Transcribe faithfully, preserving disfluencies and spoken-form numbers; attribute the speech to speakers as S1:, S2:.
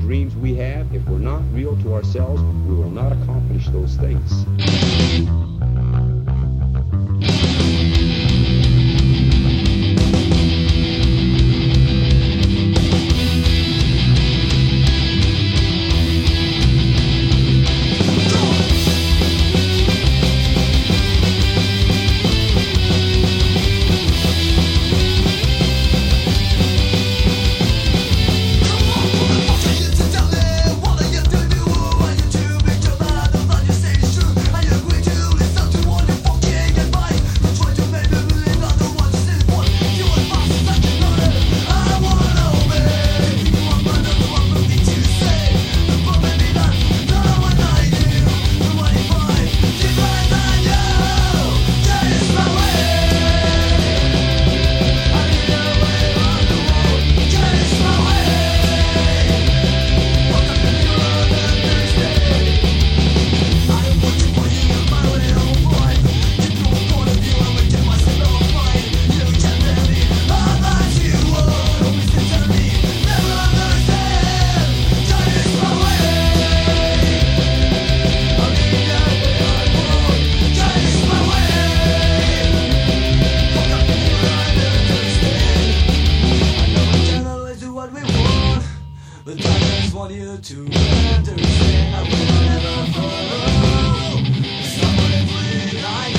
S1: dreams we have, if we're not real to ourselves, we will not accomplish those things.
S2: But I just want you to understand I will never follow. Someone free, I